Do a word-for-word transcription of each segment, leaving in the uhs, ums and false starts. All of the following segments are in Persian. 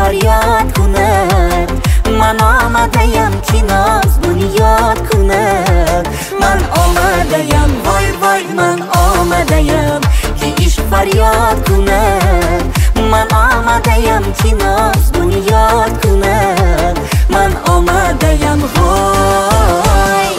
فریاد کند. من آمدیم که ناز بنیاد کند. من آمدیم وای وای من آمدیم که عشق فریاد کند. من آمدیم که ناز بنیاد کند. من آمدیم وای.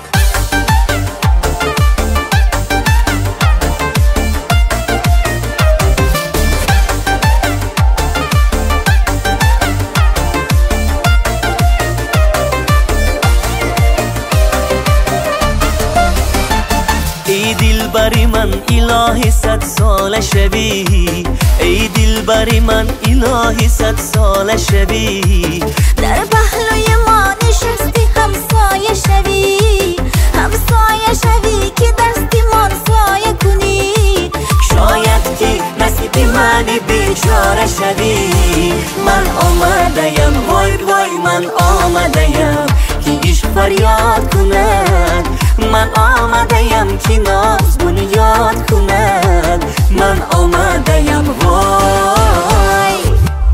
ای دل بری من الهی صد سال شوی. ای دل بری من الهی صد سال شوی. در پهلوی ما نشستی همسایه شوی. همسایه شوی که دستی من سایه کنی. شاید که نصیب من بیچاره شوی. من آمدیم وای وای من آمدیم که عشق فریاد کند. من آمدیم که ناز بنیاد کند. من آمدیم وای.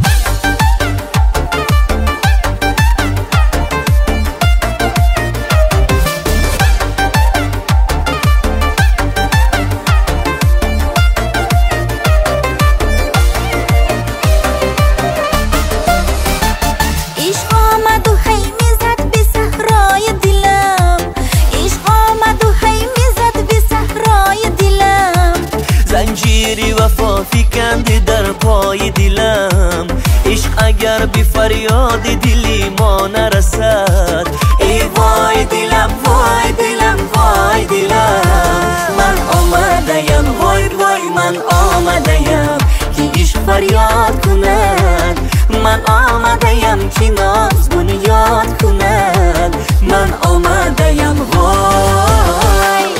عشق آمد و هی میزد به صحرای دلم. عشق آمد و هی میزد به صحرای دلم. زنجیری وفا فکند در پای دلم. عشق اگر به فریاد دلی ما نرسد. ای وای دلم وای دلم وای دلم. من آمدیم وای وای من آمدیم که عشق فریاد کند. من آمدیم که ناز بنیاد کند. من آمدیم وای.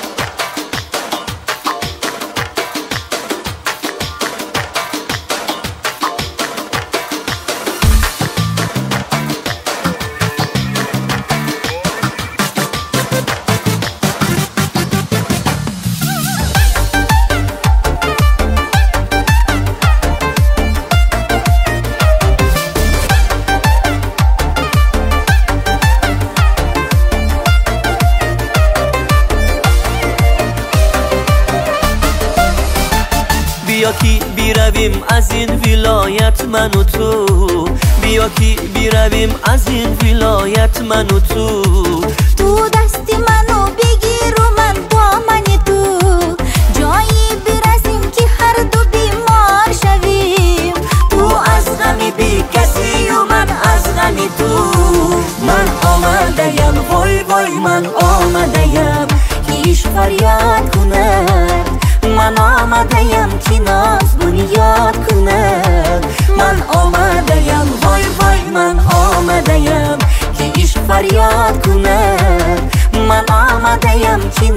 بیا که بیرویم از این ولایت من و تو. بیا که بیرویم از این ولایت من و تو. تو دستی منو بگیر و من دامن تو. جایی برسیم که هر دو بیمار شویم. تو از غمی بی کسی و من از غمی تو. من آمدیم وای وای من آمدیم که عشق فریاد کند. من آمدیم که ناز بنیاد کند. من آمدیم وای وای من آمدیم که عشق فریاد کند. من آمدیم که